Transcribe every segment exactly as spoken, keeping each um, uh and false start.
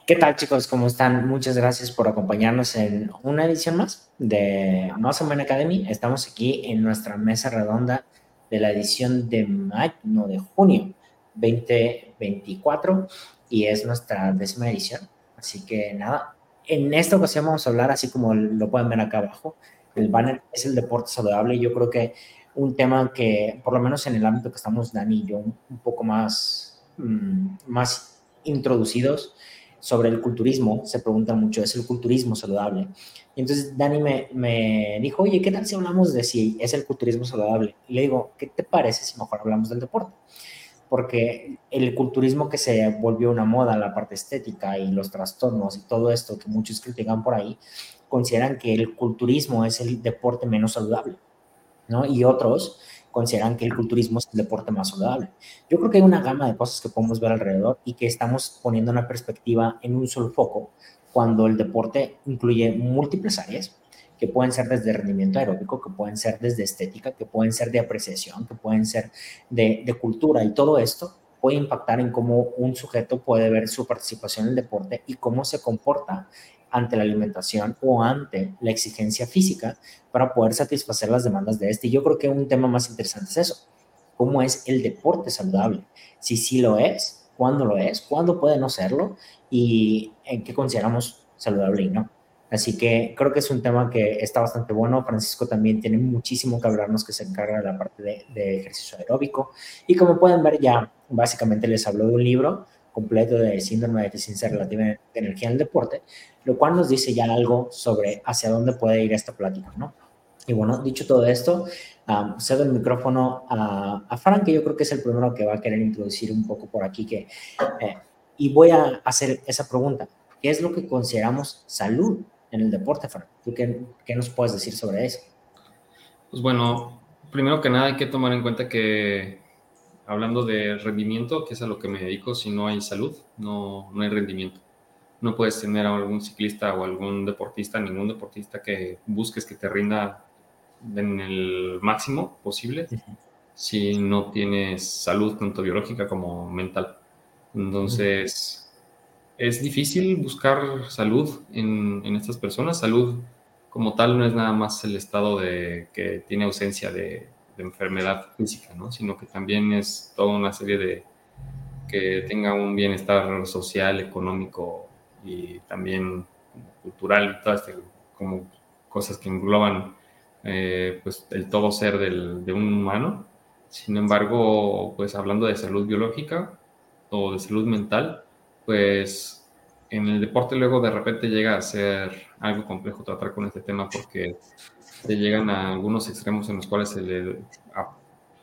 ¿Qué tal, chicos? ¿Cómo están? Muchas gracias por acompañarnos en una edición más de Muscle Man Academy. Estamos aquí en nuestra mesa redonda de la edición de mayo, no, de junio veinte veinticuatro, y es nuestra décima edición. Así que nada, en esta ocasión vamos a hablar, así como lo pueden ver acá abajo, el banner es el deporte saludable. Yo creo que un tema que, por lo menos en el ámbito que estamos Dani y yo, un, un poco más, mmm, más introducidos sobre el culturismo, se pregunta mucho, ¿es el culturismo saludable? Y entonces Dani me, me dijo, oye, ¿qué tal si hablamos de si es el culturismo saludable? Y le digo, ¿qué te parece si mejor hablamos del deporte? Porque el culturismo que se volvió una moda, la parte estética y los trastornos y todo esto que muchos critican por ahí, consideran que el culturismo es el deporte menos saludable, ¿no? Y otros consideran que el culturismo es el deporte más saludable. Yo creo que hay una gama de cosas que podemos ver alrededor y que estamos poniendo una perspectiva en un solo foco cuando el deporte incluye múltiples áreas que pueden ser desde rendimiento aeróbico, que pueden ser desde estética, que pueden ser de apreciación, que pueden ser de, de cultura, y todo esto puede impactar en cómo un sujeto puede ver su participación en el deporte y cómo se comporta ante la alimentación o ante la exigencia física para poder satisfacer las demandas de este. Y yo creo que un tema más interesante es eso, cómo es el deporte saludable, si sí lo es, cuándo lo es, cuándo puede no serlo y en qué consideramos saludable y no. Así que creo que es un tema que está bastante bueno. Francisco también tiene muchísimo que hablarnos, que se encarga de la parte de, de ejercicio aeróbico. Y como pueden ver, ya básicamente les habló de un libro completo de síndrome de deficiencia relativa de energía en el deporte, lo cual nos dice ya algo sobre hacia dónde puede ir esta plática, ¿no? Y bueno, dicho todo esto, um, cedo el micrófono a, a Fran, que yo creo que es el primero que va a querer introducir un poco por aquí. Que, eh, y voy a hacer esa pregunta. ¿Qué es lo que consideramos salud en el deporte, Fran? ¿Tú qué, qué nos puedes decir sobre eso? Pues bueno, primero que nada hay que tomar en cuenta que hablando de rendimiento, que es a lo que me dedico, si no hay salud, no, no hay rendimiento. No puedes tener a algún ciclista o algún deportista, ningún deportista que busques que te rinda en el máximo posible Uh-huh. si no tienes salud tanto biológica como mental. Uh-huh. Entonces, es difícil buscar salud en, en estas personas. Salud como tal no es nada más el estado de que tiene ausencia de, de enfermedad física, ¿no? Sino que también es toda una serie de que tenga un bienestar social, económico y también como cultural, todas estas como cosas que engloban eh, pues el todo ser del, de un humano. Sin embargo, pues hablando de salud biológica o de salud mental, pues en el deporte luego de repente llega a ser algo complejo tratar con este tema porque se llegan a algunos extremos en los cuales se le, a,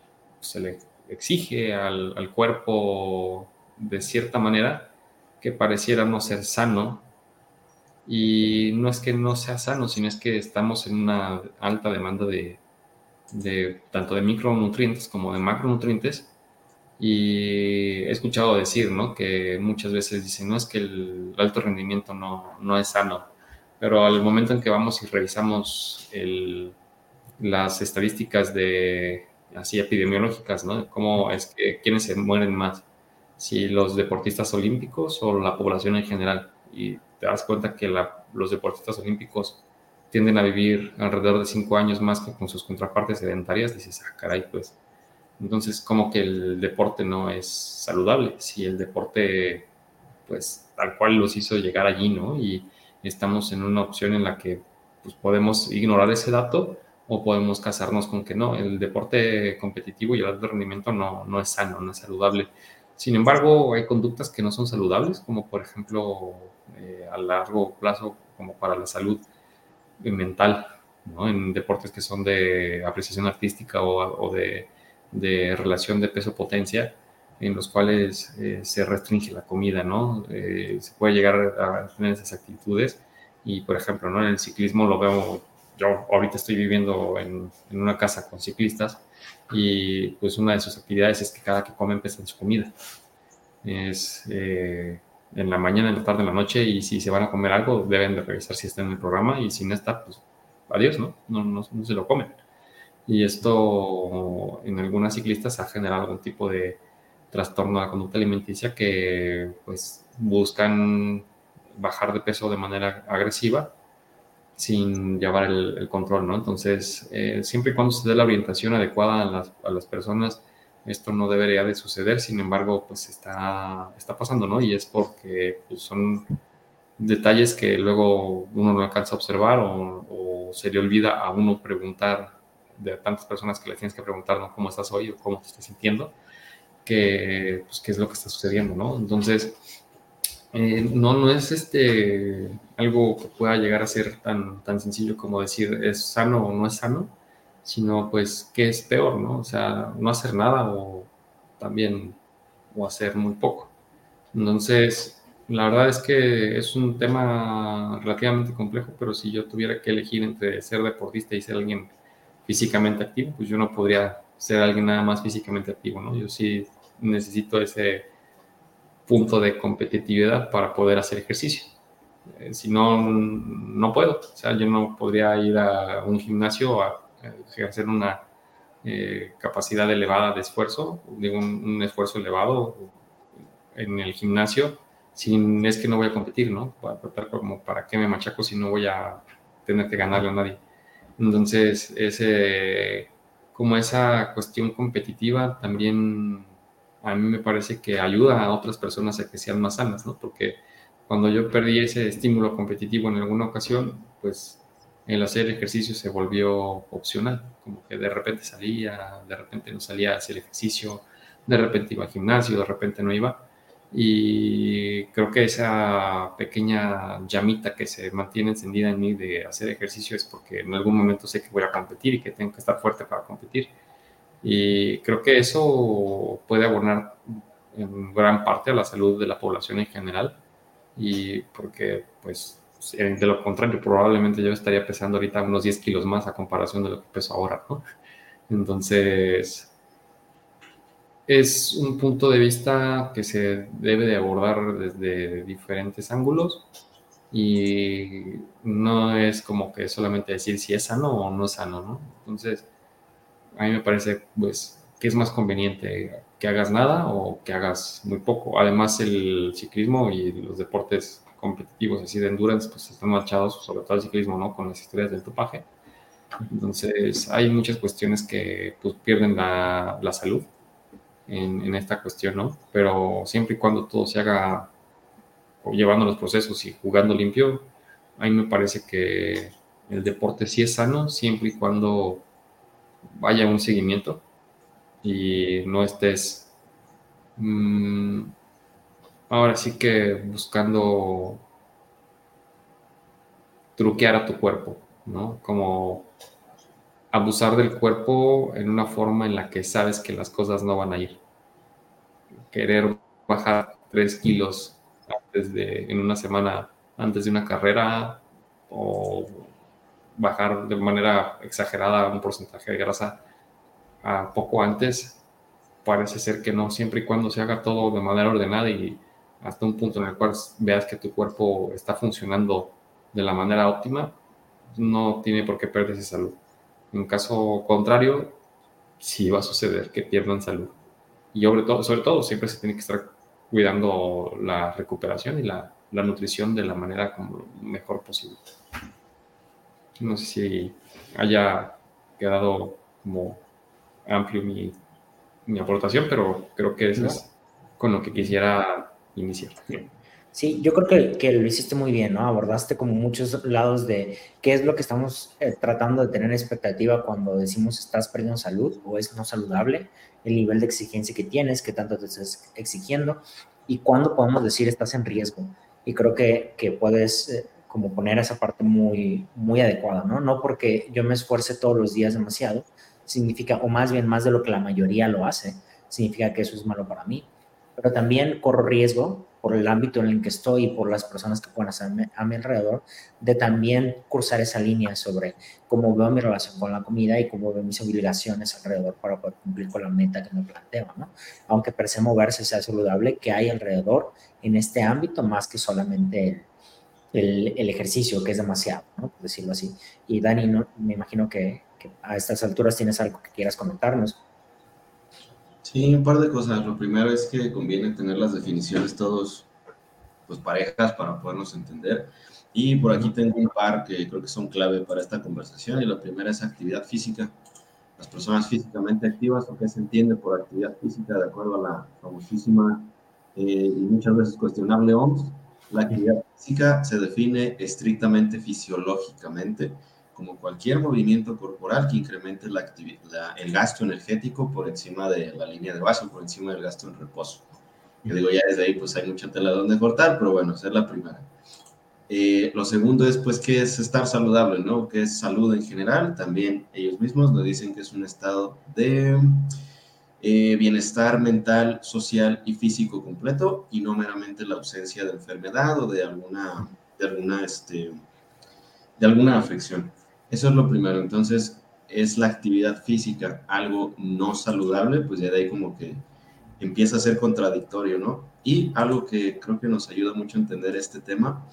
se le exige al, al cuerpo de cierta manera que pareciera no ser sano. Y no es que no sea sano, sino es que estamos en una alta demanda de, de tanto de micronutrientes como de macronutrientes. Y he escuchado decir, ¿no? Que muchas veces dicen, no, es que el alto rendimiento no, no es sano. Pero al momento en que vamos y revisamos el, las estadísticas de así epidemiológicas, ¿no? Cómo es que quiénes se mueren más, si los deportistas olímpicos o la población en general. Y te das cuenta que la, los deportistas olímpicos tienden a vivir alrededor de cinco años más que con sus contrapartes sedentarias. Dices, ah, caray, pues. Entonces, como que el deporte no es saludable. Si el deporte, pues, tal cual los hizo llegar allí, ¿no? Y estamos en una opción en la que pues, podemos ignorar ese dato o podemos casarnos con que no, el deporte competitivo y el alto rendimiento no, no es sano, no es saludable. Sin embargo, hay conductas que no son saludables, como por ejemplo eh, a largo plazo, como para la salud mental, ¿no? En deportes que son de apreciación artística o, o de, de, relación de peso-potencia, en los cuales eh, se restringe la comida, ¿no? Eh, se puede llegar a tener esas actitudes y, por ejemplo, ¿no? En el ciclismo lo veo, yo ahorita estoy viviendo en, en una casa con ciclistas y pues una de sus actividades es que cada que comen pesan su comida. Es eh, en la mañana, en la tarde, en la noche, y si se van a comer algo, deben de revisar si está en el programa, y si no está, pues adiós, ¿no? No, no, no se lo comen. Y esto en algunas ciclistas ha generado algún tipo de trastorno de la conducta alimenticia que pues buscan bajar de peso de manera agresiva sin llevar el, el control, ¿no? Entonces, eh, siempre y cuando se dé la orientación adecuada a las, a las personas, esto no debería de suceder. Sin embargo, pues está, está pasando, ¿no? Y es porque pues, son detalles que luego uno no alcanza a observar o, o se le olvida a uno preguntar de tantas personas que le tienes que preguntar, ¿no? ¿Cómo estás hoy o cómo te estás sintiendo? Que, pues, qué es lo que está sucediendo, ¿no? Entonces, eh, no, no es este, algo que pueda llegar a ser tan, tan sencillo como decir es sano o no es sano, sino pues qué es peor, ¿no? O sea, no hacer nada o también o hacer muy poco. Entonces, la verdad es que es un tema relativamente complejo, pero si yo tuviera que elegir entre ser deportista y ser alguien físicamente activo, pues yo no podría ser alguien nada más físicamente activo, ¿no? Yo sí necesito ese punto de competitividad para poder hacer ejercicio. Eh, si no, no puedo. O sea, yo no podría ir a un gimnasio a, a hacer una eh, capacidad elevada de esfuerzo, digo, un, un esfuerzo elevado en el gimnasio, sin es que no voy a competir, ¿no? Para, para, como, ¿para qué me machaco si no voy a tener que ganarle a nadie? Entonces, ese, como esa cuestión competitiva también a mí me parece que ayuda a otras personas a que sean más sanas, ¿no? Porque cuando yo perdí ese estímulo competitivo en alguna ocasión, pues el hacer ejercicio se volvió opcional, como que de repente salía, de repente no salía a hacer ejercicio, de repente iba al gimnasio, de repente no iba. Y creo que esa pequeña llamita que se mantiene encendida en mí de hacer ejercicio es porque en algún momento sé que voy a competir y que tengo que estar fuerte para competir. Y creo que eso puede abonar en gran parte a la salud de la población en general. Y porque, pues, de lo contrario, probablemente yo estaría pesando ahorita unos diez kilos más a comparación de lo que peso ahora, ¿no? Entonces, es un punto de vista que se debe de abordar desde diferentes ángulos y no es como que solamente decir si es sano o no es sano, ¿no? Entonces, a mí me parece, pues, que es más conveniente que hagas nada o que hagas muy poco. Además, el ciclismo y los deportes competitivos así de endurance, pues están marchados, sobre todo el ciclismo, ¿no? Con las historias del topaje. Entonces, hay muchas cuestiones que pues, pierden la, la salud en, en, esta cuestión, ¿no? Pero siempre y cuando todo se haga o llevando los procesos y jugando limpio, a mí me parece que el deporte sí es sano siempre y cuando vaya un seguimiento y no estés mmm, ahora sí que buscando truquear a tu cuerpo, ¿no? Como abusar del cuerpo en una forma en la que sabes que las cosas no van a ir. Querer bajar tres kilos antes de, en una semana antes de una carrera o bajar de manera exagerada un porcentaje de grasa a poco antes, parece ser que no, siempre y cuando se haga todo de manera ordenada y hasta un punto en el cual veas que tu cuerpo está funcionando de la manera óptima, no tiene por qué perderse salud. En caso contrario, sí va a suceder que pierdan salud. Y sobre todo, sobre todo siempre se tiene que estar cuidando la recuperación y la, la nutrición de la manera como mejor posible. No sé si haya quedado como amplio mi, mi aportación, pero creo que eso ¿no? es con lo que quisiera iniciar. Sí, yo creo que, que lo hiciste muy bien, ¿no? Abordaste como muchos lados de qué es lo que estamos eh, tratando de tener expectativa cuando decimos estás perdiendo salud o es no saludable, el nivel de exigencia que tienes, qué tanto te estás exigiendo y cuándo podemos decir estás en riesgo. Y creo que, que puedes eh, como poner esa parte muy, muy adecuada, ¿no? No porque yo me esfuerce todos los días demasiado, significa, o más bien más de lo que la mayoría lo hace, significa que eso es malo para mí, pero también corro riesgo por el ámbito en el que estoy y por las personas que puedan estar a mi alrededor, de también cursar esa línea sobre cómo veo mi relación con la comida y cómo veo mis obligaciones alrededor para poder cumplir con la meta que me planteo, ¿no? Aunque parece moverse sea saludable, que hay alrededor en este ámbito más que solamente el, el, el ejercicio, que es demasiado, ¿no? Por decirlo así. Y Dani, no, me imagino que, que a estas alturas tienes algo que quieras comentarnos. Sí, un par de cosas. Lo primero es que conviene tener las definiciones todos pues, parejas para podernos entender. Y por aquí tengo un par que creo que son clave para esta conversación. Y la primera es actividad física. Las personas físicamente activas, o qué se entiende por actividad física, de acuerdo a la famosísima eh, y muchas veces cuestionable O M S, la actividad física se define estrictamente fisiológicamente como cualquier movimiento corporal que incremente la la, el gasto energético por encima de la línea de base, por encima del gasto en reposo. Que digo, ya desde ahí pues hay mucha tela donde cortar, pero bueno, esa es la primera. Eh, lo segundo es, pues, ¿qué es estar saludable, no? ¿Qué es salud en general? También ellos mismos nos dicen que es un estado de eh, bienestar mental, social y físico completo, y no meramente la ausencia de enfermedad o de alguna, de alguna, este, de alguna afección. Eso es lo primero. Entonces, ¿es la actividad física algo no saludable? Pues ya de ahí como que empieza a ser contradictorio, ¿no? Y algo que creo que nos ayuda mucho a entender este tema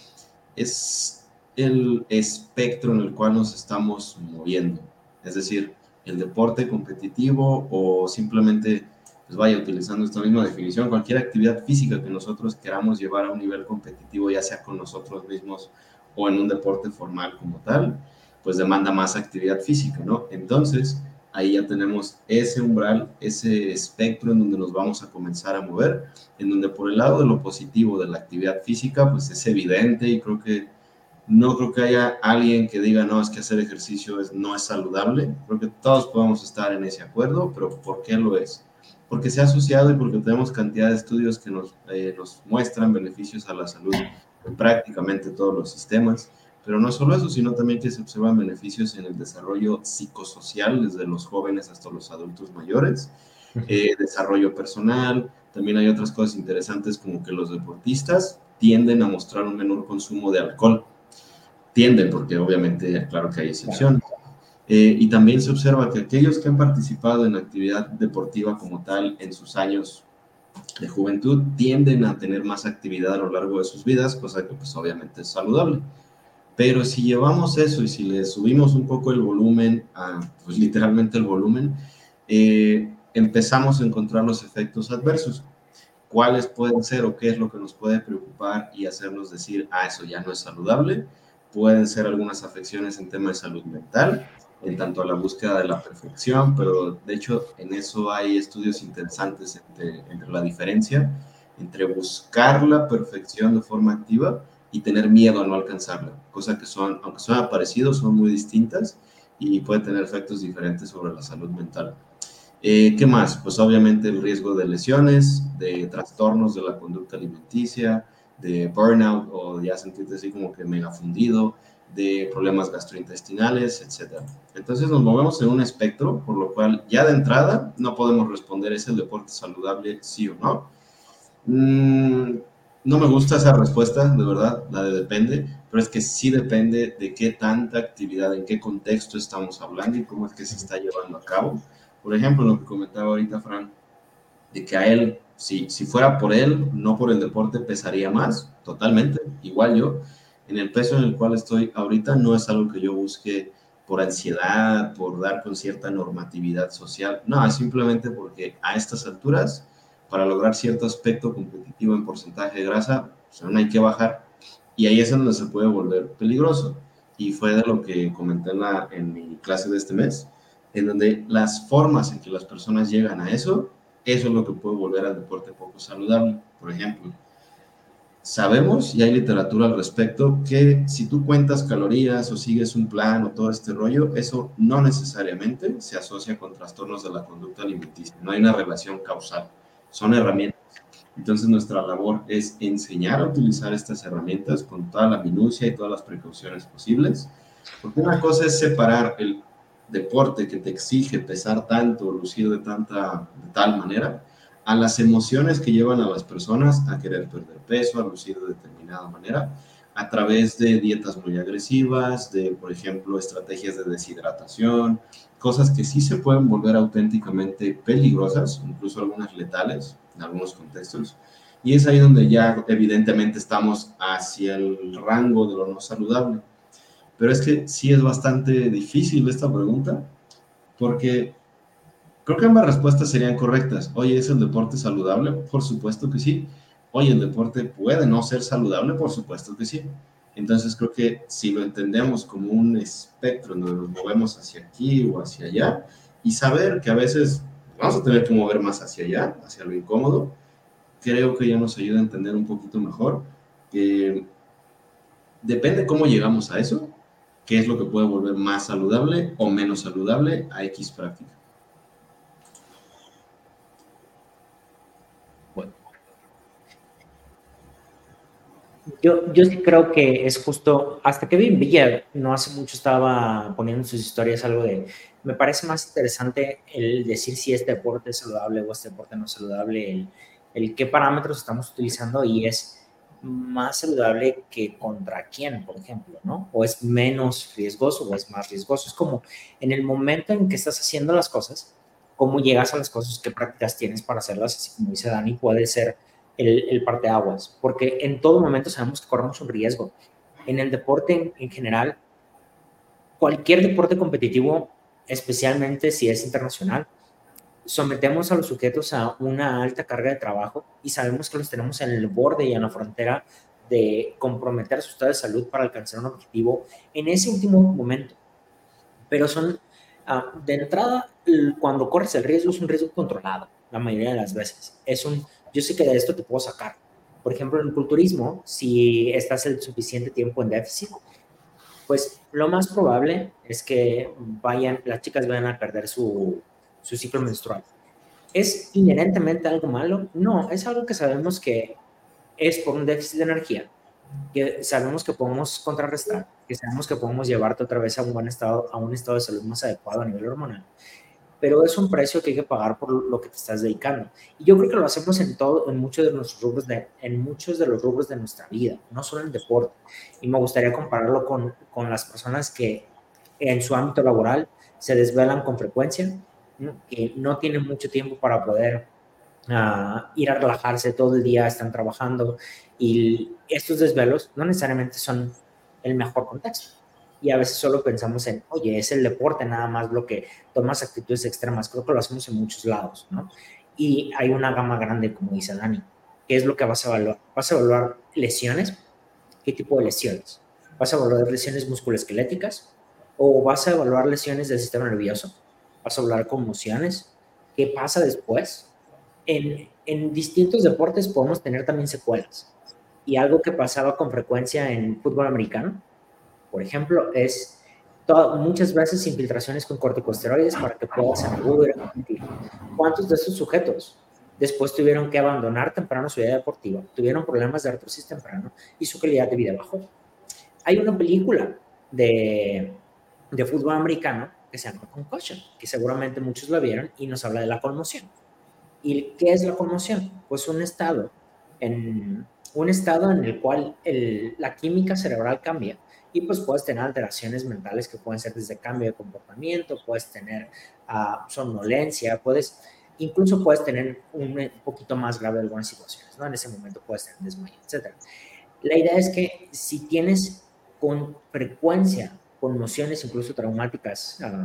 es el espectro en el cual nos estamos moviendo. Es decir, el deporte competitivo o simplemente, pues vaya, utilizando esta misma definición, cualquier actividad física que nosotros queramos llevar a un nivel competitivo, ya sea con nosotros mismos o en un deporte formal como tal, pues demanda más actividad física, ¿no? Entonces, ahí ya tenemos ese umbral, ese espectro en donde nos vamos a comenzar a mover, en donde por el lado de lo positivo de la actividad física, pues es evidente, y creo que no creo que haya alguien que diga, no, es que hacer ejercicio es, no es saludable. Creo que todos podemos estar en ese acuerdo, pero ¿por qué lo es? Porque se ha asociado y porque tenemos cantidad de estudios que nos, eh, nos muestran beneficios a la salud en prácticamente todos los sistemas. Pero no solo eso, sino también que se observan beneficios en el desarrollo psicosocial, desde los jóvenes hasta los adultos mayores, eh, desarrollo personal. También hay otras cosas interesantes como que los deportistas tienden a mostrar un menor consumo de alcohol. Tienden, porque obviamente, claro que hay excepciones. Eh, y también se observa que aquellos que han participado en actividad deportiva como tal en sus años de juventud tienden a tener más actividad a lo largo de sus vidas, cosa que pues obviamente es saludable. Pero si llevamos eso y si le subimos un poco el volumen, a, pues literalmente el volumen, eh, empezamos a encontrar los efectos adversos. ¿Cuáles pueden ser o qué es lo que nos puede preocupar y hacernos decir, ah, eso ya no es saludable? Pueden ser algunas afecciones en tema de salud mental, en tanto a la búsqueda de la perfección, pero de hecho en eso hay estudios interesantes entre, entre la diferencia entre buscar la perfección de forma activa y tener miedo a no alcanzarla, cosa que son, aunque son parecidos, son muy distintas y puede tener efectos diferentes sobre la salud mental. Eh, ¿Qué más? Pues obviamente el riesgo de lesiones, de trastornos de la conducta alimenticia, de burnout o ya sentirte así como que mega fundido, de problemas gastrointestinales, etcétera. Entonces nos movemos en un espectro, por lo cual ya de entrada no podemos responder ¿es el deporte saludable sí o no? Mm, no me gusta esa respuesta, de verdad, la de depende, pero es que sí depende de qué tanta actividad, en qué contexto estamos hablando y cómo es que se está llevando a cabo. Por ejemplo, lo que comentaba ahorita Fran, de que a él, si, si fuera por él, no por el deporte, pesaría más, totalmente, igual yo. En el peso en el cual estoy ahorita no es algo que yo busque por ansiedad, por dar con cierta normatividad social, no, es simplemente porque a estas alturas, para lograr cierto aspecto competitivo en porcentaje de grasa, pues aún hay que bajar, y ahí es donde se puede volver peligroso, y fue de lo que comenté en, la, en mi clase de este mes, en donde las formas en que las personas llegan a eso, eso es lo que puede volver al deporte poco saludable. Por ejemplo, sabemos, y hay literatura al respecto, que si tú cuentas calorías o sigues un plan o todo este rollo, eso no necesariamente se asocia con trastornos de la conducta alimenticia. No hay una relación causal, son herramientas. Entonces nuestra labor es enseñar a utilizar estas herramientas con toda la minucia y todas las precauciones posibles, porque una cosa es separar el deporte que te exige pesar tanto, lucir de, tanta, de tal manera, a las emociones que llevan a las personas a querer perder peso, a lucir de determinada manera, a través de dietas muy agresivas, de, por ejemplo, estrategias de deshidratación, cosas que sí se pueden volver auténticamente peligrosas, incluso algunas letales en algunos contextos. Y es ahí donde ya evidentemente estamos hacia el rango de lo no saludable. Pero es que sí es bastante difícil esta pregunta, porque creo que ambas respuestas serían correctas. Oye, ¿es el deporte saludable? Por supuesto que sí, Oye, el deporte puede no ser saludable, por supuesto que sí. Entonces creo que si lo entendemos como un espectro en donde nos movemos hacia aquí o hacia allá, y saber que a veces vamos a tener que mover más hacia allá, hacia lo incómodo, creo que ya nos ayuda a entender un poquito mejor que depende cómo llegamos a eso, qué es lo que puede volver más saludable o menos saludable a X práctica. Bueno, yo, yo sí creo que es justo, hasta Kevin Villa no hace mucho estaba poniendo en sus historias algo de, me parece más interesante el decir si este deporte es saludable o este deporte no es saludable, el, el qué parámetros estamos utilizando y es más saludable que contra quién, por ejemplo, ¿no? O es menos riesgoso o es más riesgoso. Es como en el momento en que estás haciendo las cosas, cómo llegas a las cosas, qué prácticas tienes para hacerlas, así como dice Dani, puede ser el, el parteaguas, porque en todo momento sabemos que corremos un riesgo. En el deporte en, en general, cualquier deporte competitivo, especialmente si es internacional, sometemos a los sujetos a una alta carga de trabajo y sabemos que los tenemos en el borde y en la frontera de comprometer su estado de salud para alcanzar un objetivo en ese último momento. Pero son, uh, de entrada, cuando corres el riesgo es un riesgo controlado, la mayoría de las veces. Es un, yo sé que de esto te puedo sacar. Por ejemplo, en el culturismo, si estás el suficiente tiempo en déficit, pues lo más probable es que vayan, las chicas vayan a perder su, su ciclo menstrual. ¿Es inherentemente algo malo? No, es algo que sabemos que es por un déficit de energía, que sabemos que podemos contrarrestar, que sabemos que podemos llevarte otra vez a un buen estado, a un estado de salud más adecuado a nivel hormonal. Pero es un precio que hay que pagar por lo que te estás dedicando. Y yo creo que lo hacemos en todo, en muchos de nuestros rubros, de, en muchos de los rubros de nuestra vida, no solo en el deporte. Y me gustaría compararlo con, con las personas que en su ámbito laboral se desvelan con frecuencia, ¿no? Que no tienen mucho tiempo para poder uh, ir a relajarse todo el día, están trabajando. Y estos desvelos no necesariamente son el mejor contexto. Y a veces solo pensamos en, oye, es el deporte nada más lo que tomas actitudes extremas. Creo que lo hacemos en muchos lados, ¿no? Y hay una gama grande, como dice Dani. ¿Qué es lo que vas a evaluar? ¿Vas a evaluar lesiones? ¿Qué tipo de lesiones? ¿Vas a evaluar lesiones musculoesqueléticas? ¿O vas a evaluar lesiones del sistema nervioso? ¿Vas a evaluar conmociones? ¿Qué pasa después? En, en distintos deportes podemos tener también secuelas. Y algo que pasaba con frecuencia en fútbol americano, por ejemplo, es todo, muchas veces infiltraciones con corticosteroides para que pueda ser agudo y repetitivo. ¿Cuántos de estos sujetos después tuvieron que abandonar temprano su vida deportiva? Tuvieron problemas de artrosis temprano y su calidad de vida bajó. Hay una película de, de fútbol americano que se llama Concussion, que seguramente muchos la vieron y nos habla de la conmoción. ¿Y qué es la conmoción? Pues un estado en, un estado en el cual el, la química cerebral cambia y pues puedes tener alteraciones mentales que pueden ser desde cambio de comportamiento, puedes tener uh, somnolencia, puedes, incluso puedes tener un, un poquito más grave algunas situaciones, ¿no? En ese momento puedes tener desmayo, etcétera. La idea es que si tienes con frecuencia conmociones, incluso traumáticas, uh,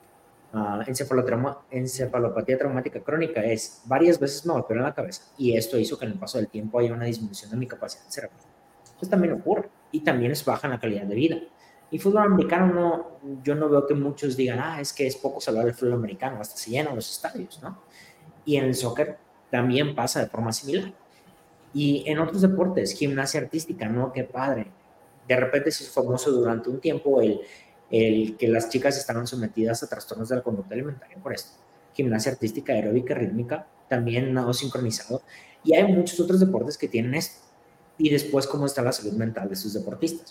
Uh, encefalotrauma, encefalopatía traumática crónica es varias veces me golpearon la cabeza y esto hizo que en el paso del tiempo haya una disminución de mi capacidad cerebral. Pues también ocurre y también es baja en la calidad de vida. Y fútbol americano, no, yo no veo que muchos digan, ah, es que es poco saludable el fútbol americano, hasta se llenan los estadios, ¿no? Y en el soccer también pasa de forma similar. Y en otros deportes, gimnasia artística, ¿no? Qué padre. De repente se hizo famoso durante un tiempo el el que las chicas estaban sometidas a trastornos de la conducta alimentaria por esto. Gimnasia artística, aeróbica, rítmica, también nado sincronizado. Y hay muchos otros deportes que tienen esto. Y después, ¿cómo está la salud mental de sus deportistas?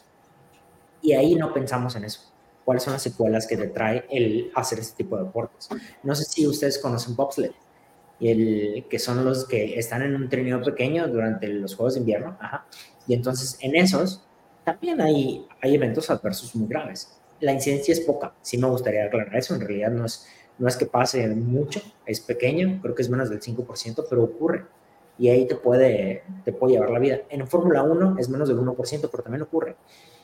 Y ahí no pensamos en eso. ¿Cuáles son las secuelas que te trae el hacer este tipo de deportes? No sé si ustedes conocen bobsled, el, que son los que están en un trineo pequeño durante los Juegos de Invierno. Ajá. Y entonces, en esos, también hay, hay eventos adversos muy graves. La incidencia es poca, sí me gustaría aclarar eso, en realidad no es, no es que pase mucho, es pequeño, creo que es menos del cinco por ciento, pero ocurre, y ahí te puede, te puede llevar la vida. En Fórmula uno es menos del uno por ciento, pero también ocurre.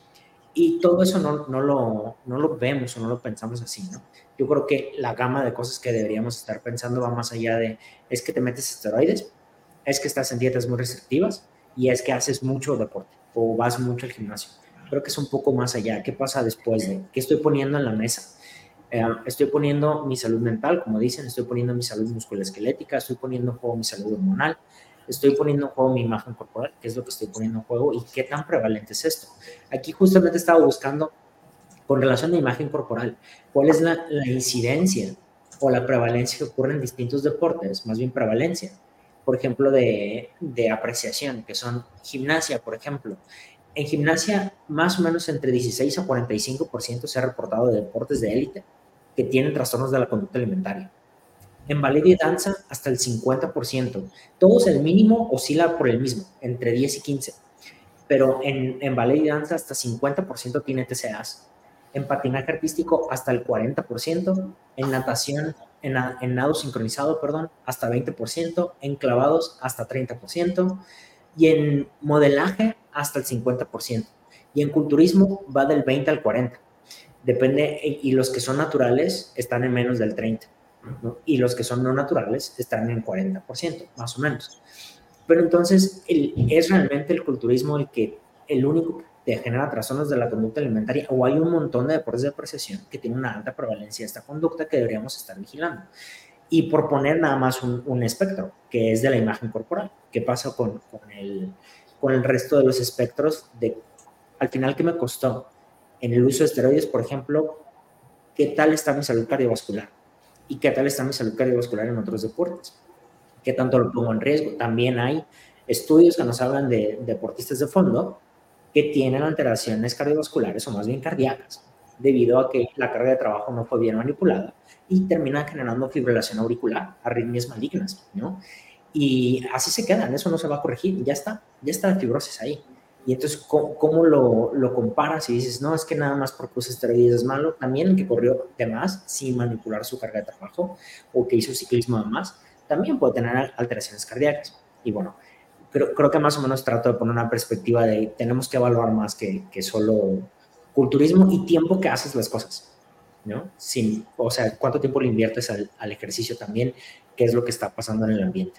Y todo eso no, no, lo, no lo vemos o no lo pensamos así, ¿no? Yo creo que la gama de cosas que deberíamos estar pensando va más allá de, es que te metes esteroides, es que estás en dietas muy restrictivas y es que haces mucho deporte o vas mucho al gimnasio. Creo que es un poco más allá. ¿Qué pasa después de qué estoy poniendo en la mesa? Eh, estoy poniendo mi salud mental, como dicen, estoy poniendo mi salud musculoesquelética, estoy poniendo en juego mi salud hormonal, estoy poniendo en juego mi imagen corporal, qué es lo que estoy poniendo en juego y qué tan prevalente es esto. Aquí justamente estaba buscando, con relación a imagen corporal, cuál es la, la incidencia o la prevalencia que ocurre en distintos deportes, más bien prevalencia, por ejemplo, de, de apreciación, que son gimnasia, por ejemplo. En gimnasia, más o menos entre dieciséis a cuarenta y cinco por ciento se ha reportado de deportes de élite que tienen trastornos de la conducta alimentaria. En ballet y danza, hasta el cincuenta por ciento. Todos el mínimo oscila por el mismo, entre diez y quince. Pero en, en ballet y danza, hasta cincuenta por ciento tiene T C As. En patinaje artístico, hasta el cuarenta por ciento. En natación, en, en nado sincronizado, perdón, hasta veinte por ciento. En clavados, hasta treinta por ciento. Y en modelaje, hasta el cincuenta por ciento. Y en culturismo, va del veinte al cuarenta. Depende, y los que son naturales están en menos del treinta, ¿no? Y los que son no naturales están en cuarenta por ciento, más o menos. Pero entonces, el, ¿es realmente el culturismo el que el único que te genera trastornos de la conducta alimentaria? ¿O hay un montón de deportes de apreciación que tienen una alta prevalencia de esta conducta que deberíamos estar vigilando? Y por poner nada más un, un espectro, que es de la imagen corporal. ¿Qué pasa con, con, el, con el resto de los espectros? De, al final, ¿qué me costó? En el uso de esteroides, por ejemplo, ¿qué tal está mi salud cardiovascular? ¿Y qué tal está mi salud cardiovascular en otros deportes? ¿Qué tanto lo pongo en riesgo? También hay estudios que nos hablan de deportistas de fondo que tienen alteraciones cardiovasculares o más bien cardíacas, debido a que la carga de trabajo no fue bien manipulada y termina generando fibrilación auricular, arritmias malignas, ¿no? Y así se quedan, eso no se va a corregir, ya está, ya está la fibrosis ahí. Y entonces, ¿cómo, cómo lo, lo comparas y dices, no, es que nada más porque usa esteroides es malo? También el que corrió de más sin manipular su carga de trabajo o que hizo ciclismo de más, también puede tener alteraciones cardíacas. Y bueno, creo, creo que más o menos trato de poner una perspectiva de tenemos que evaluar más que, que solo culturismo y tiempo que haces las cosas, ¿no? Sin, o sea, cuánto tiempo le inviertes al, al ejercicio también, qué es lo que está pasando en el ambiente.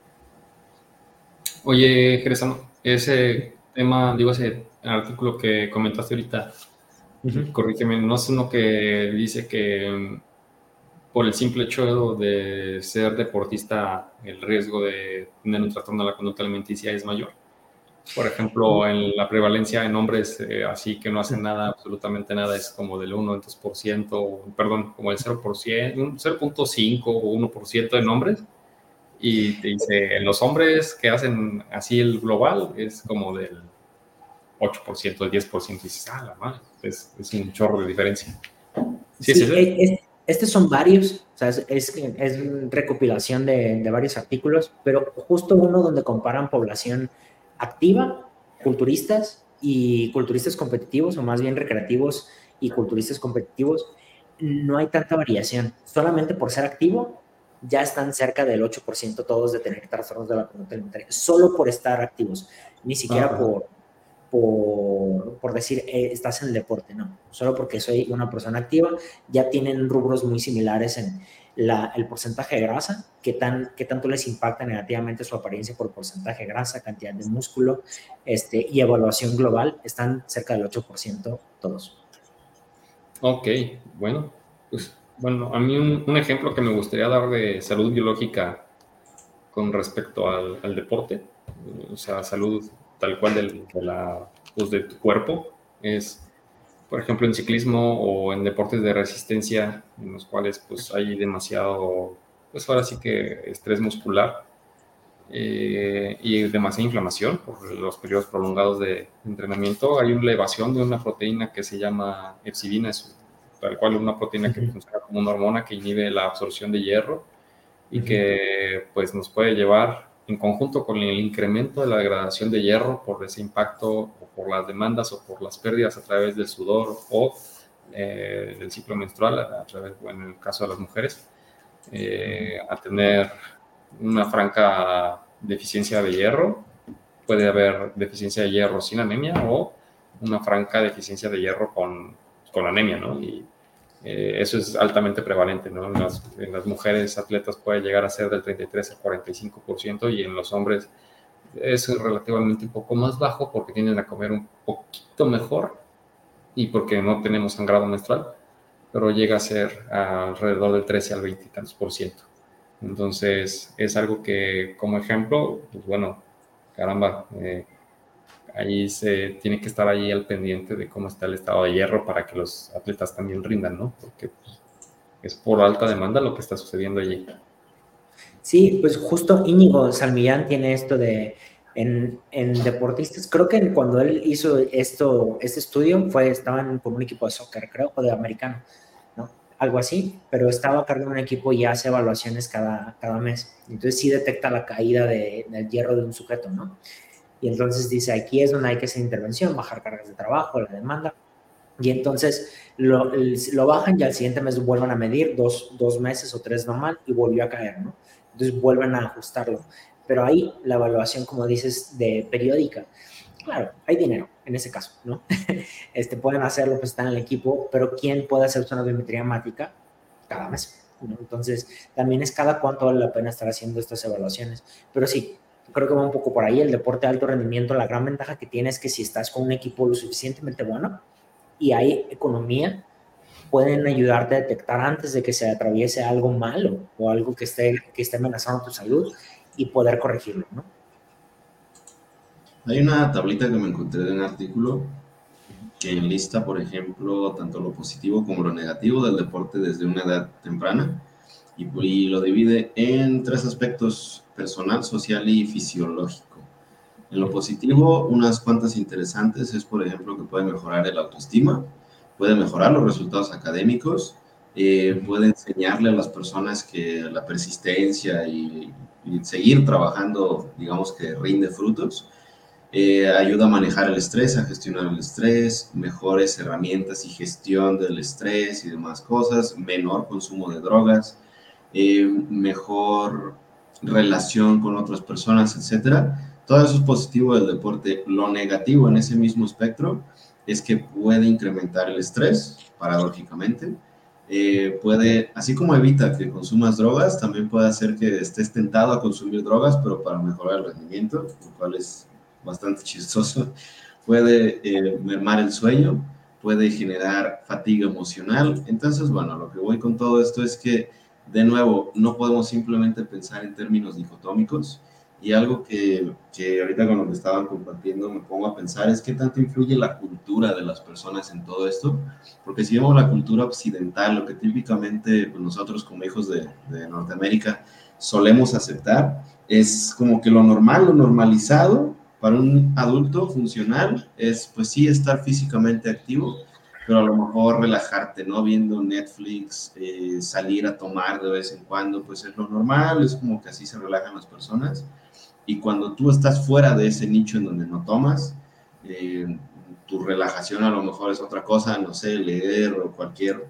Oye, Jerezano, ese tema, digo, ese artículo que comentaste ahorita, uh-huh. corrígeme, no es uno que dice que por el simple hecho de ser deportista el riesgo de tener un trastorno de la conducta alimenticia es mayor. Por ejemplo, en la prevalencia en hombres eh, así que no hacen nada, absolutamente nada, es como del uno por ciento, perdón, como el cero por ciento, un cero punto cinco o uno por ciento en hombres. Y te dice, en los hombres que hacen así el global es como del ocho por ciento, el diez por ciento. Y dices, ah, la madre, es, es un chorro de diferencia. Sí, sí, es, es, estos son varios, o sea, es, es, es recopilación de, de varios artículos, pero justo uno donde comparan población activa, culturistas y culturistas competitivos, o más bien recreativos y culturistas competitivos, no hay tanta variación. Solamente por ser activo, ya están cerca del ocho por ciento todos de tener trastornos de la conducta alimentaria, solo por estar activos, ni siquiera uh-huh. por, por, por decir, eh, estás en el deporte, no, solo porque soy una persona activa, ya tienen rubros muy similares en la, el porcentaje de grasa, qué, tan, qué tanto les impacta negativamente su apariencia por porcentaje de grasa, cantidad de músculo, este, y evaluación global, están cerca del ocho por ciento todos. Ok, bueno, pues bueno, a mí un, un ejemplo que me gustaría dar de salud biológica con respecto al, al deporte, o sea, salud tal cual del, de, la, pues de tu cuerpo, es, por ejemplo, en ciclismo o en deportes de resistencia, en los cuales pues hay demasiado, pues ahora sí que estrés muscular eh, y demasiada inflamación por los periodos prolongados de entrenamiento. Hay una elevación de una proteína que se llama epsidina, es tal cual una proteína que funciona como una hormona que inhibe la absorción de hierro y que pues nos puede llevar en conjunto con el incremento de la degradación de hierro por ese impacto o por las demandas o por las pérdidas a través del sudor o eh, del ciclo menstrual, a través, bueno, en el caso de las mujeres, eh, a tener una franca deficiencia de hierro. Puede haber deficiencia de hierro sin anemia o una franca deficiencia de hierro con, con anemia, ¿no? Y Eh, eso es altamente prevalente, ¿no? En las, en las mujeres atletas puede llegar a ser del treinta y tres al cuarenta y cinco por ciento y en los hombres es relativamente un poco más bajo porque tienden a comer un poquito mejor y porque no tenemos sangrado menstrual, pero llega a ser alrededor del trece al veinte y tantos por ciento. Entonces, es algo que, como ejemplo, pues bueno, caramba, eh, ahí se tiene que estar ahí al pendiente de cómo está el estado de hierro para que los atletas también rindan, ¿no? Porque pues, es por alta demanda lo que está sucediendo allí. Sí, pues justo Íñigo Salmillán tiene esto de en, en deportistas. Creo que cuando él hizo esto, este estudio, fue, estaban con un equipo de soccer, creo, o de americano, ¿no? Algo así, pero estaba a cargo de un equipo y hace evaluaciones cada, cada mes. Entonces sí detecta la caída de, del hierro de un sujeto, ¿no? Y entonces dice, aquí es donde hay que hacer intervención, bajar cargas de trabajo, la demanda. Y entonces lo, lo bajan y al siguiente mes vuelven a medir dos, dos meses o tres normal y volvió a caer, ¿no? Entonces vuelven a ajustarlo. Pero ahí la evaluación, como dices, de periódica, claro, hay dinero en ese caso, ¿no? Este, pueden hacerlo, pues están en el equipo, pero ¿quién puede hacer una biometría hemática cada mes? ¿No? Entonces, también es cada cuánto vale la pena estar haciendo estas evaluaciones. Pero sí, creo que va un poco por ahí. El deporte de alto rendimiento, la gran ventaja que tiene es que si estás con un equipo lo suficientemente bueno y hay economía, pueden ayudarte a detectar antes de que se atraviese algo malo o algo que esté, que esté amenazando tu salud y poder corregirlo, ¿no? Hay una tablita que me encontré de un artículo que enlista, por ejemplo, tanto lo positivo como lo negativo del deporte desde una edad temprana y, y lo divide en tres aspectos: personal, social y fisiológico. En lo positivo, unas cuantas interesantes es, por ejemplo, que puede mejorar el autoestima, puede mejorar los resultados académicos, eh, puede enseñarle a las personas que la persistencia y, y seguir trabajando, digamos que rinde frutos. Eh, ayuda a manejar el estrés, a gestionar el estrés, mejores herramientas y gestión del estrés y demás cosas, menor consumo de drogas, eh, mejor relación con otras personas, etcétera. Todo eso es positivo del deporte. Lo negativo en ese mismo espectro es que puede incrementar el estrés, paradójicamente. Eh, puede, así como evita que consumas drogas, también puede hacer que estés tentado a consumir drogas, pero para mejorar el rendimiento, lo cual es bastante chistoso. Puede eh, mermar el sueño, puede generar fatiga emocional. Entonces, bueno, lo que voy con todo esto es que, de nuevo, no podemos simplemente pensar en términos dicotómicos. Y algo que, que ahorita con lo que estaban compartiendo me pongo a pensar es qué tanto influye la cultura de las personas en todo esto. Porque si vemos la cultura occidental, lo que típicamente pues, nosotros como hijos de, de Norteamérica solemos aceptar, es como que lo normal, lo normalizado para un adulto funcional es, pues sí, estar físicamente activo, pero a lo mejor relajarte, ¿no? Viendo Netflix, eh, salir a tomar de vez en cuando, pues es lo normal, es como que así se relajan las personas. Y cuando tú estás fuera de ese nicho en donde no tomas, eh, tu relajación a lo mejor es otra cosa, no sé, leer o cualquier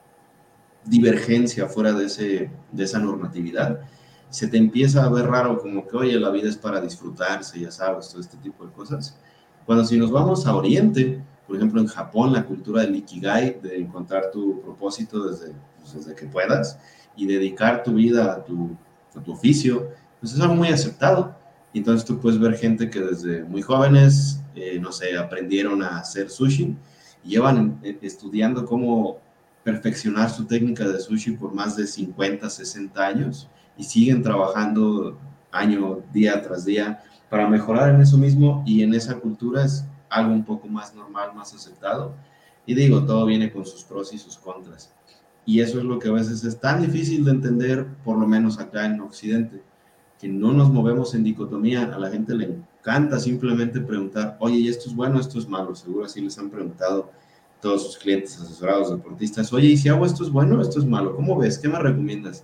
divergencia fuera de, ese, de esa normatividad, se te empieza a ver raro, como que, oye, la vida es para disfrutarse, ya sabes, todo este tipo de cosas. Cuando si nos vamos a Oriente, por ejemplo, en Japón, la cultura del Ikigai, de encontrar tu propósito desde, pues, desde que puedas y dedicar tu vida a tu, a tu oficio, pues es algo muy aceptado. Y entonces tú puedes ver gente que desde muy jóvenes, eh, no sé, aprendieron a hacer sushi y llevan eh, estudiando cómo perfeccionar su técnica de sushi por más de cincuenta, sesenta años y siguen trabajando año, día tras día para mejorar en eso mismo, y en esa cultura es algo un poco más normal, más aceptado. Y digo, todo viene con sus pros y sus contras. Y eso es lo que a veces es tan difícil de entender, por lo menos acá en Occidente, que no nos movemos en dicotomía. A la gente le encanta simplemente preguntar, oye, ¿y esto es bueno, esto es malo? Seguro así les han preguntado todos sus clientes asesorados, deportistas, oye, ¿y si hago esto es bueno, esto es malo? ¿Cómo ves? ¿Qué me recomiendas?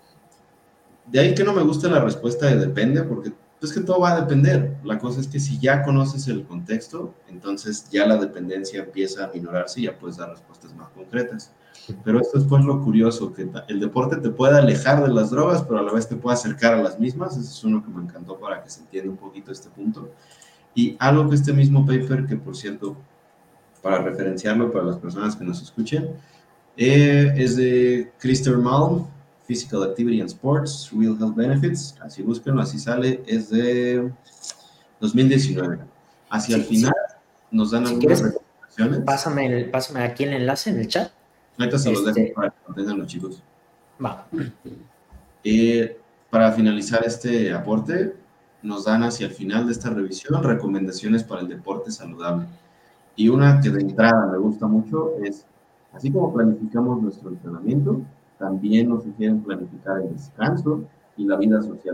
De ahí que no me gusta la respuesta de depende, porque pues que todo va a depender. La cosa es que si ya conoces el contexto, entonces ya la dependencia empieza a minorarse y ya puedes dar respuestas más concretas. Pero esto es pues lo curioso, que el deporte te puede alejar de las drogas, pero a la vez te puede acercar a las mismas. Ese es uno que me encantó para que se entienda un poquito este punto. Y algo que este mismo paper, que por cierto, para referenciarlo para las personas que nos escuchen, Eh, es de Christopher Malm, Physical Activity and Sports, Real Health Benefits. Así búsquenlo, así sale. Es de dos mil diecinueve. Hacia el Si, final si, nos dan si algunas quieres, recomendaciones. pásame, el, pásame aquí el enlace en el chat. Ahorita se los dejo Este, para que lo tengan los chicos. va. Eh, para finalizar este aporte, nos dan hacia el final de esta revisión recomendaciones para el deporte saludable. Y una que de entrada me gusta mucho es, así como planificamos nuestro entrenamiento, también nos sugieren planificar el descanso y la vida social.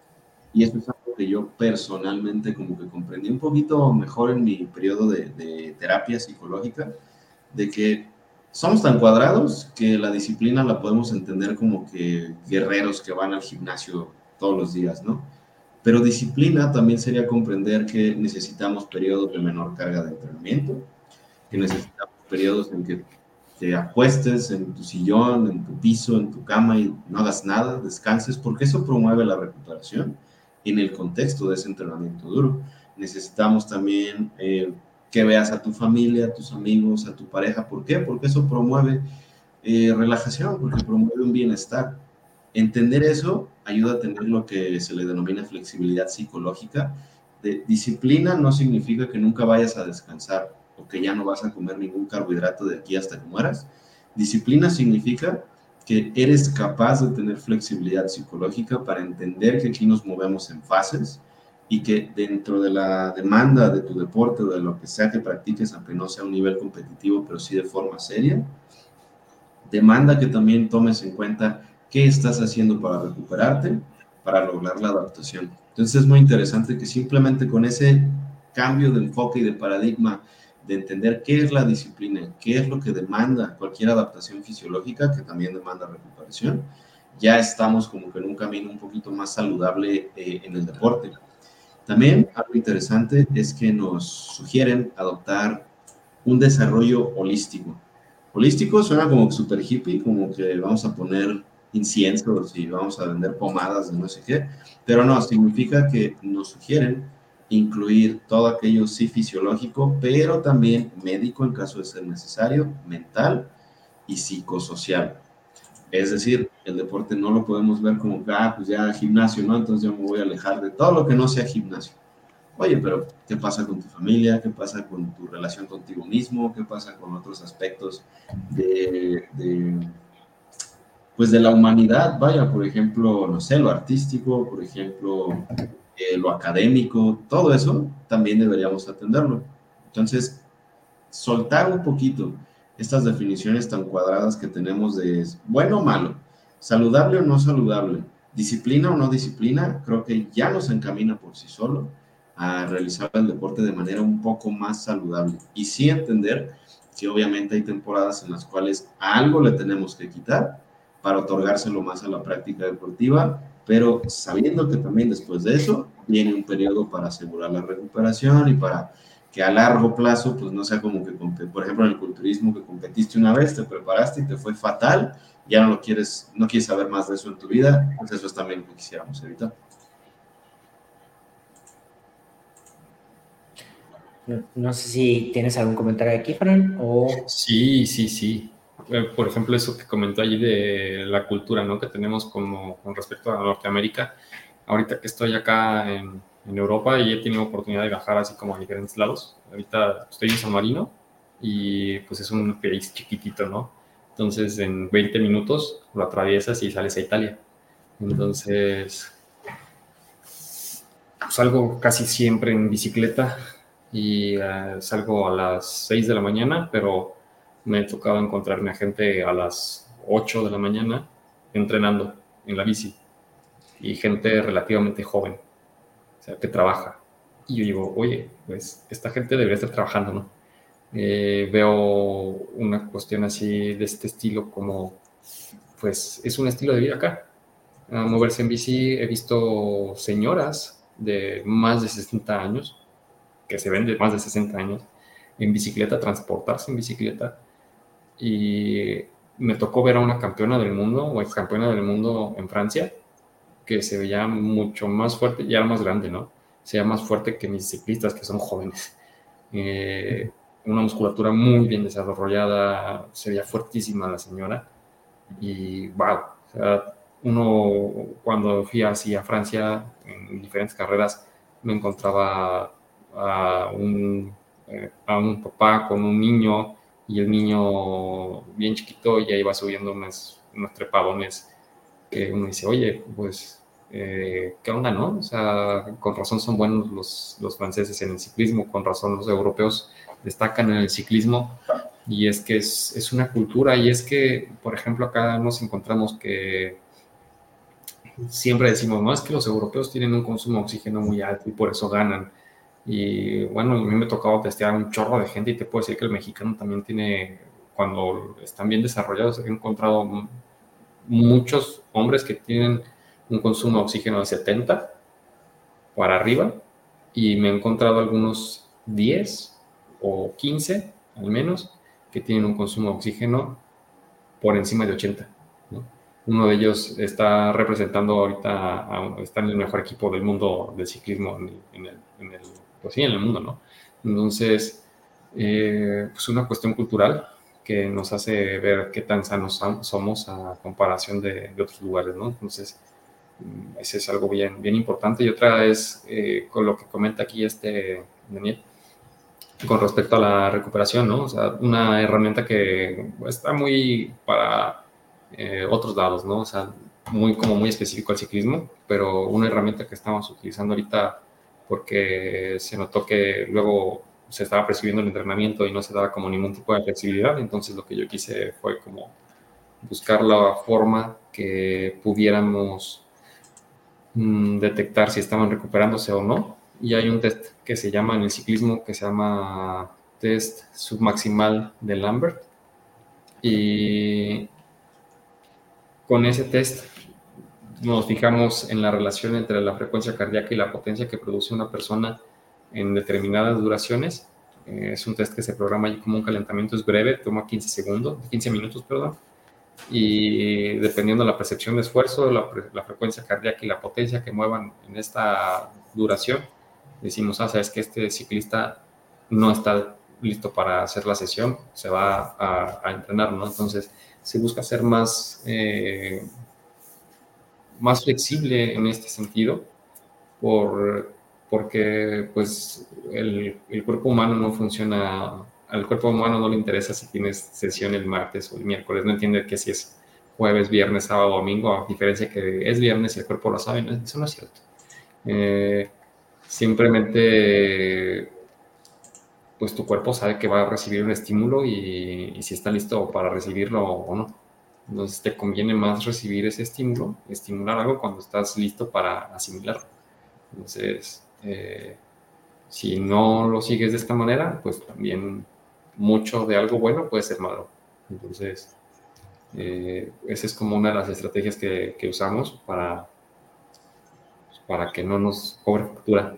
Y eso es algo que yo personalmente como que comprendí un poquito mejor en mi periodo de, de terapia psicológica, de que somos tan cuadrados que la disciplina la podemos entender como que guerreros que van al gimnasio todos los días, ¿no? Pero disciplina también sería comprender que necesitamos periodos de menor carga de entrenamiento, que necesitamos periodos en que te acuestes en tu sillón, en tu piso, en tu cama y no hagas nada, descanses, porque eso promueve la recuperación en el contexto de ese entrenamiento duro. Necesitamos también eh, que veas a tu familia, a tus amigos, a tu pareja. ¿Por qué? Porque eso promueve eh, relajación, porque promueve un bienestar. Entender eso ayuda a tener lo que se le denomina flexibilidad psicológica. De disciplina no significa que nunca vayas a descansar o que ya no vas a comer ningún carbohidrato de aquí hasta que mueras. Disciplina significa que eres capaz de tener flexibilidad psicológica para entender que aquí nos movemos en fases y que dentro de la demanda de tu deporte o de lo que sea que practiques, aunque no sea a un nivel competitivo, pero sí de forma seria, demanda que también tomes en cuenta qué estás haciendo para recuperarte, para lograr la adaptación. Entonces es muy interesante que simplemente con ese cambio de enfoque y de paradigma de entender qué es la disciplina, qué es lo que demanda cualquier adaptación fisiológica, que también demanda recuperación, ya estamos como que en un camino un poquito más saludable eh, en el deporte. También algo interesante es que nos sugieren adoptar un desarrollo holístico. Holístico suena como super hippie, como que vamos a poner inciensos y vamos a vender pomadas de no sé qué, pero no, significa que nos sugieren incluir todo aquello sí fisiológico, pero también médico en caso de ser necesario, mental y psicosocial. Es decir, el deporte no lo podemos ver como que, ah, pues ya gimnasio, ¿no? Entonces yo me voy a alejar de todo lo que no sea gimnasio. Oye, pero ¿qué pasa con tu familia? ¿Qué pasa con tu relación contigo mismo? ¿Qué pasa con otros aspectos de, de, pues de la humanidad? Vaya, por ejemplo, no sé, lo artístico, por ejemplo, eh, lo académico, todo eso también deberíamos atenderlo. Entonces, soltar un poquito estas definiciones tan cuadradas que tenemos de bueno o malo, saludable o no saludable, disciplina o no disciplina, creo que ya nos encamina por sí solo a realizar el deporte de manera un poco más saludable. Y sí entender que obviamente hay temporadas en las cuales a algo le tenemos que quitar para otorgárselo más a la práctica deportiva, pero sabiendo que también después de eso viene un periodo para asegurar la recuperación y para que a largo plazo, pues no sea como que, por ejemplo, en el culturismo, que competiste una vez, te preparaste y te fue fatal, ya no lo quieres, no quieres saber más de eso en tu vida, pues eso es también lo que quisiéramos evitar. No, no sé si tienes algún comentario aquí, Fran, o... Sí, sí, sí. Eh, Por ejemplo, eso que comentó allí de la cultura, ¿no? Que tenemos como con respecto a Norteamérica. Ahorita que estoy acá en, en Europa y he tenido oportunidad de viajar así como a diferentes lados. Ahorita estoy en San Marino y pues es un país chiquitito, ¿no? Entonces en veinte minutos lo atraviesas y sales a Italia. Entonces salgo casi siempre en bicicleta y uh, salgo a las seis de la mañana, pero me he tocado encontrarme a gente a las ocho de la mañana entrenando en la bici y gente relativamente joven, o sea, que trabaja. Y yo digo, oye, pues esta gente debería estar trabajando, ¿no? Eh, veo una cuestión así de este estilo como, pues es un estilo de vida acá. A moverse en bici he visto señoras de más de sesenta años, que se ven de más de sesenta años, en bicicleta, transportarse en bicicleta. Y me tocó ver a una campeona del mundo, o ex campeona del mundo en Francia, que se veía mucho más fuerte, y era más grande, ¿no? Se veía más fuerte que mis ciclistas, que son jóvenes. Eh, una musculatura muy bien desarrollada, se veía fuertísima la señora, y wow, o sea, uno cuando fui así a Francia en diferentes carreras me encontraba a un, eh, a un papá con un niño y el niño bien chiquito ya iba subiendo unos, unos trepadones que uno dice, oye, pues, eh, ¿qué onda, no? O sea, con razón son buenos los, los franceses en el ciclismo, con razón los europeos destacan en el ciclismo, y es que es, es una cultura, y es que, por ejemplo, acá nos encontramos que siempre decimos, no, es que los europeos tienen un consumo de oxígeno muy alto y por eso ganan. Y bueno, a mí me ha tocado testear un chorro de gente y te puedo decir que el mexicano también tiene, cuando están bien desarrollados, he encontrado muchos hombres que tienen un consumo de oxígeno de setenta para arriba, y me he encontrado algunos diez o quince al menos que tienen un consumo de oxígeno por encima de ochenta, ¿no? Uno de ellos está representando ahorita, a, está en el mejor equipo del mundo del ciclismo, en el, en el, en el pues sí, en el mundo, ¿no? Entonces, eh, pues una cuestión cultural que nos hace ver qué tan sanos somos a comparación de, de otros lugares, ¿no? Entonces, ese es algo bien, bien importante. Y otra es, eh, con lo que comenta aquí este Daniel, con respecto a la recuperación, ¿no? O sea, una herramienta que está muy para eh, otros lados, ¿no? O sea, muy, como muy específico al ciclismo, pero una herramienta que estamos utilizando ahorita porque se notó que luego se estaba prescribiendo el entrenamiento y no se daba como ningún tipo de flexibilidad. Entonces lo que yo quise fue como buscar la forma que pudiéramos mmm, detectar si estaban recuperándose o no. Y hay un test que se llama en el ciclismo, que se llama test submaximal de Lambert. Y con ese test nos fijamos en la relación entre la frecuencia cardíaca y la potencia que produce una persona en determinadas duraciones. Eh, es un test que se programa ahí como un calentamiento, es breve, toma quince segundos, quince minutos, perdón. Y dependiendo de la percepción de esfuerzo, la, la frecuencia cardíaca y la potencia que muevan en esta duración, decimos, ah, sabes que este ciclista no está listo para hacer la sesión, se va a, a entrenar, ¿no? Entonces, se busca ser más, eh, más flexible en este sentido, por, porque pues el, el cuerpo humano no funciona, al cuerpo humano no le interesa si tienes sesión el martes o el miércoles, no entiende que si es jueves, viernes, sábado, domingo, a diferencia que es viernes y el cuerpo lo sabe, ¿no? Eso no es cierto. Eh, simplemente pues tu cuerpo sabe que va a recibir un estímulo y, y si está listo para recibirlo o no. Entonces te conviene más recibir ese estímulo, estimular algo cuando estás listo para asimilarlo. Entonces, eh, si no lo sigues de esta manera, pues también mucho de algo bueno puede ser malo. Entonces, eh, esa es como una de las estrategias que, que usamos para, para que no nos cobre factura.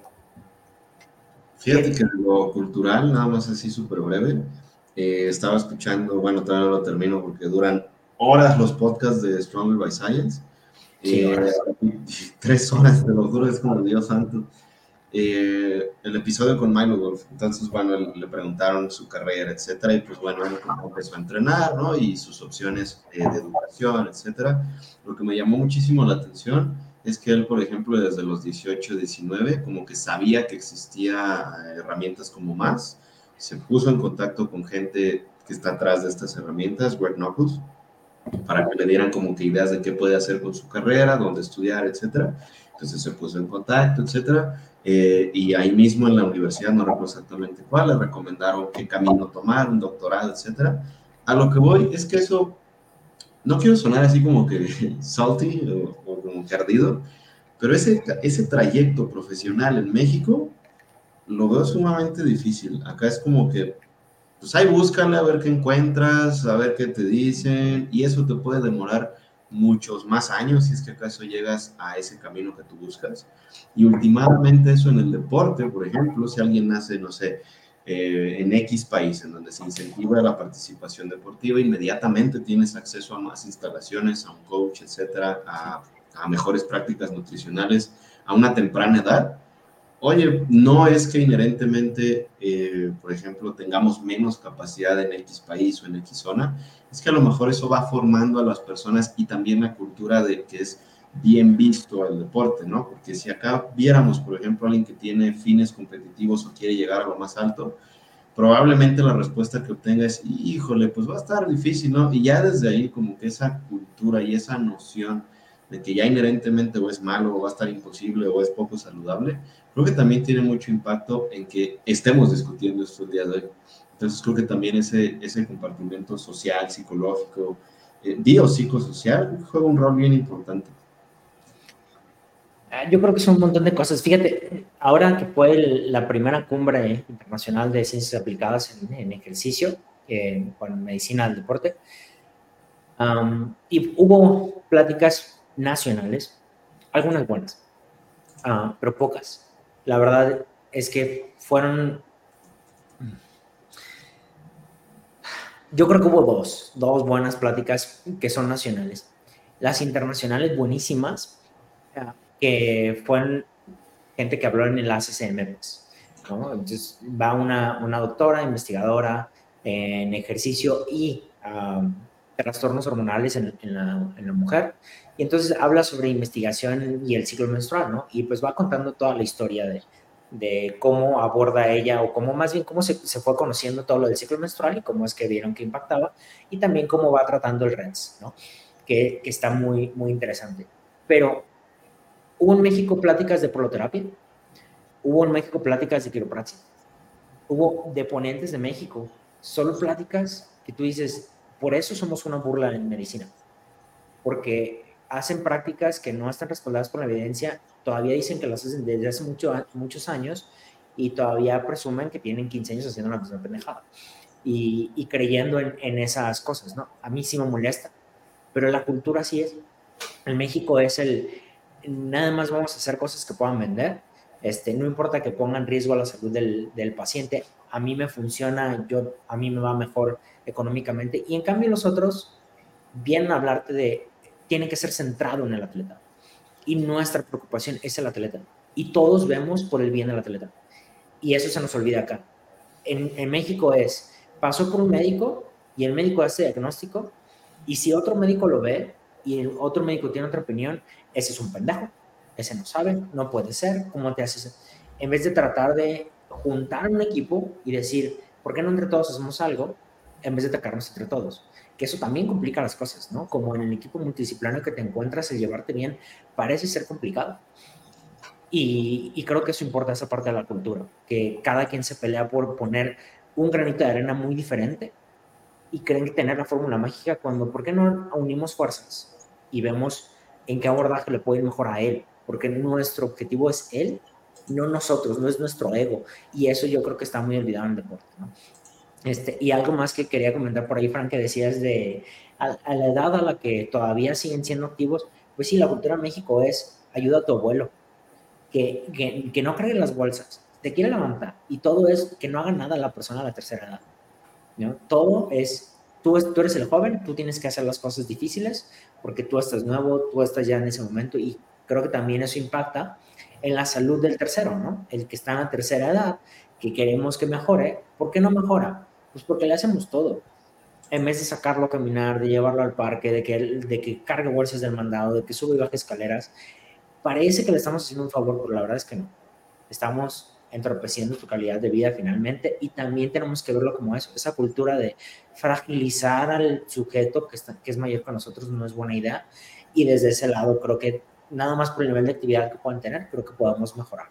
Fíjate que lo cultural, nada más así súper breve, eh, estaba escuchando, bueno, todavía no lo termino porque duran horas los podcasts de Stronger by Science. Sí, Eh, horas. tres horas, te lo juro, es como Dios santo. Eh, el episodio con Milo Wolf, entonces, bueno, le preguntaron su carrera, etcétera, y pues bueno, él empezó a entrenar, ¿no? Y sus opciones eh, de educación, etcétera. Lo que me llamó muchísimo la atención es que él, por ejemplo, desde los dieciocho, diecinueve, como que sabía que existía herramientas como más, se puso en contacto con gente que está atrás de estas herramientas, Greg Knuckles, para que le dieran como que ideas de qué puede hacer con su carrera, dónde estudiar, etcétera. Entonces se puso en contacto, etcétera. Eh, y ahí mismo en la universidad, no recuerdo exactamente cuál, le recomendaron qué camino tomar, un doctorado, etcétera. A lo que voy es que eso, no quiero sonar así como que salty o, o como que ardido, pero ese, ese trayecto profesional en México lo veo sumamente difícil. Acá es como que pues ahí búscale a ver qué encuentras, a ver qué te dicen, y eso te puede demorar muchos más años si es que acaso llegas a ese camino que tú buscas. Y últimamente eso en el deporte, por ejemplo, si alguien nace, no sé, eh, en X país en donde se incentiva la participación deportiva, inmediatamente tienes acceso a más instalaciones, a un coach, etcétera, a, a mejores prácticas nutricionales a una temprana edad. oye, no es que inherentemente, eh, por ejemplo, tengamos menos capacidad en X país o en X zona, es que a lo mejor eso va formando a las personas y también la cultura de que es bien visto el deporte, ¿no? Porque si acá viéramos, por ejemplo, a alguien que tiene fines competitivos o quiere llegar a lo más alto, probablemente la respuesta que obtenga es, híjole, pues va a estar difícil, ¿no? Y ya desde ahí como que esa cultura y esa noción de que ya inherentemente o es malo o va a estar imposible o es poco saludable, creo que también tiene mucho impacto en que estemos discutiendo estos días de hoy. Entonces creo que también ese, ese compartimento social, psicológico, eh, biopsicosocial juega un rol bien importante. Yo creo que son un montón de cosas. Fíjate, ahora que fue el, la primera cumbre internacional de ciencias aplicadas en, en ejercicio, eh, con medicina del deporte, um, y hubo pláticas nacionales, algunas buenas, uh, pero pocas. La verdad es que fueron... Yo creo que hubo dos, dos buenas pláticas que son nacionales. Las internacionales buenísimas, uh, que fueron gente que habló en enlaces en M E P S, ¿no? Entonces va una, una doctora, investigadora en ejercicio y um, trastornos hormonales en, en, la, en la mujer, y entonces habla sobre investigación y el ciclo menstrual, ¿no? Y pues va contando toda la historia de, de cómo aborda ella, o cómo más bien cómo se, se fue conociendo todo lo del ciclo menstrual y cómo es que vieron que impactaba, y también cómo va tratando el R E M S, ¿no? Que, que está muy, muy interesante. Pero hubo en México pláticas de proloterapia, hubo en México pláticas de quiropraxia, hubo de ponentes de México, solo pláticas que tú dices, por eso somos una burla en medicina, porque hacen prácticas que no están respaldadas por la evidencia, todavía dicen que las hacen desde hace mucho, muchos años y todavía presumen que tienen quince años haciendo una misma pendejada y, y creyendo en, en esas cosas, ¿no? A mí sí me molesta, pero la cultura sí es. En México es el, nada más vamos a hacer cosas que puedan vender, este, no importa que pongan en riesgo a la salud del, del paciente, a mí me funciona, yo, a mí me va mejor económicamente, y en cambio los otros vienen a hablarte de, tiene que ser centrado en el atleta, y nuestra preocupación es el atleta, y todos vemos por el bien del atleta, y eso se nos olvida acá. En, en México es, pasó por un médico, y el médico hace diagnóstico, y si otro médico lo ve, y el otro médico tiene otra opinión, ese es un pendejo, ese no sabe, no puede ser, ¿cómo te haces? En vez de tratar de juntar un equipo y decir, ¿por qué no entre todos hacemos algo? En vez de atacarnos entre todos. Que eso también complica las cosas, ¿no? Como en el equipo multidisciplinario que te encuentras, el llevarte bien parece ser complicado. Y, y creo que eso importa, esa parte de la cultura, que cada quien se pelea por poner un granito de arena muy diferente y creen tener la fórmula mágica, cuando, ¿por qué no unimos fuerzas y vemos en qué abordaje le puede ir mejor a él? Porque nuestro objetivo es él, no nosotros, no es nuestro ego. Y eso yo creo que está muy olvidado en el deporte, ¿no? Este, y algo más que quería comentar por ahí, Frank, que decías de a, a la edad a la que todavía siguen siendo activos, pues sí, la cultura en México es ayuda a tu abuelo, que, que, que no cargue las bolsas, te quiere levantar, y todo es que no haga nada la persona a la tercera edad, ¿no? Todo es, tú, tú eres el joven, tú tienes que hacer las cosas difíciles, porque tú estás nuevo, tú estás ya en ese momento, y creo que también eso impacta en la salud del tercero, ¿no? El que está en la tercera edad, que queremos que mejore, ¿por qué no mejora? Pues porque le hacemos todo. En vez de sacarlo a caminar, de llevarlo al parque, de que, de que cargue bolsas del mandado, de que sube y baje escaleras, parece que le estamos haciendo un favor, pero la verdad es que no. Estamos entorpeciendo tu calidad de vida finalmente, y también tenemos que verlo como eso. Esa cultura de fragilizar al sujeto que, está, que es mayor que nosotros no es buena idea, y desde ese lado creo que nada más por el nivel de actividad que puedan tener, creo que podemos mejorar.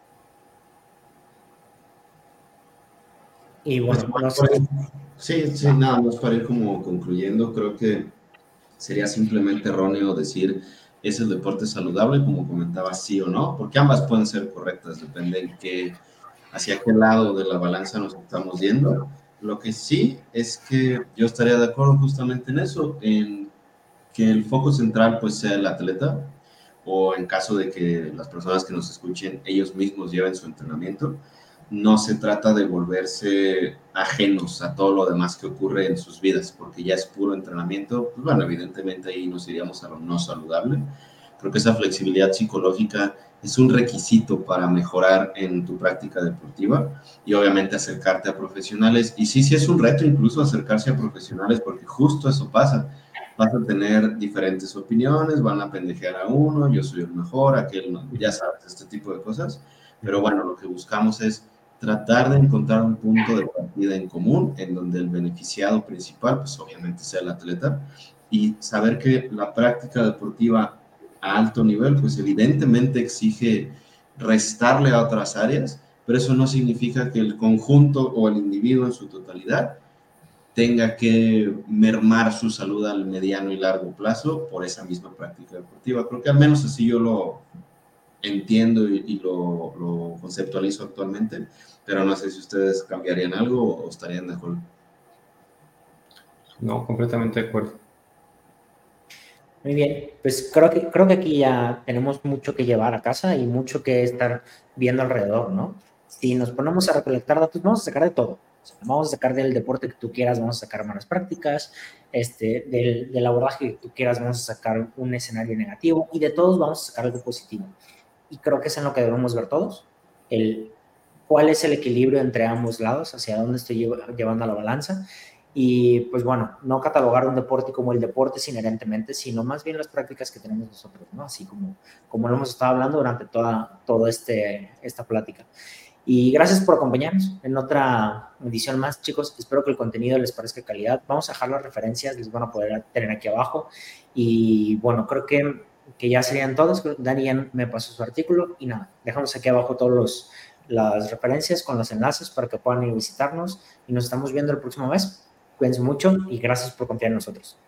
Y bueno, no sé. Sí, sí, nada más para ir como concluyendo, creo que sería simplemente erróneo decir es el deporte saludable, como comentaba, sí o no, porque ambas pueden ser correctas, depende en qué, hacia qué lado de la balanza nos estamos yendo. Lo que sí es que yo estaría de acuerdo justamente en eso, en que el foco central pues sea el atleta, o en caso de que las personas que nos escuchen ellos mismos lleven su entrenamiento. No se trata de volverse ajenos a todo lo demás que ocurre en sus vidas, porque ya es puro entrenamiento. Pues bueno, evidentemente ahí nos iríamos a lo no saludable. Creo que esa flexibilidad psicológica es un requisito para mejorar en tu práctica deportiva y obviamente acercarte a profesionales. Y sí, sí es un reto incluso acercarse a profesionales porque justo eso pasa. Vas a tener diferentes opiniones, van a pendejear a uno, yo soy el mejor, aquel no, ya sabes, este tipo de cosas. Pero bueno, lo que buscamos es tratar de encontrar un punto de partida en común en donde el beneficiado principal, pues obviamente sea el atleta, y saber que la práctica deportiva a alto nivel, pues evidentemente exige restarle a otras áreas, pero eso no significa que el conjunto o el individuo en su totalidad tenga que mermar su salud al mediano y largo plazo por esa misma práctica deportiva. Creo que al menos así yo lo entiendo y, y lo, lo conceptualizo actualmente, pero no sé si ustedes cambiarían algo o estarían de acuerdo. No, completamente de acuerdo. Muy bien, pues creo que, creo que aquí ya tenemos mucho que llevar a casa y mucho que estar viendo alrededor, ¿no? Si nos ponemos a recolectar datos, vamos a sacar de todo. O sea, vamos a sacar del deporte que tú quieras, vamos a sacar malas prácticas, este, del, del abordaje que tú quieras, vamos a sacar un escenario negativo y de todos vamos a sacar algo positivo. Y creo que es en lo que debemos ver todos, el cuál es el equilibrio entre ambos lados, hacia dónde estoy llevando la balanza. Y pues bueno, no catalogar un deporte como el deporte inherentemente, sino más bien las prácticas que tenemos nosotros, ¿no? Así como, como lo hemos estado hablando durante toda, toda este, esta plática. Y gracias por acompañarnos en otra edición más, chicos. Espero que el contenido les parezca de calidad. Vamos a dejar las referencias, les van a poder tener aquí abajo. Y bueno, creo que, que ya serían todas. Dani ya me pasó su artículo y nada, dejamos aquí abajo todos los las referencias con los enlaces para que puedan ir a visitarnos y nos estamos viendo el próximo mes. Cuídense mucho y gracias por confiar en nosotros.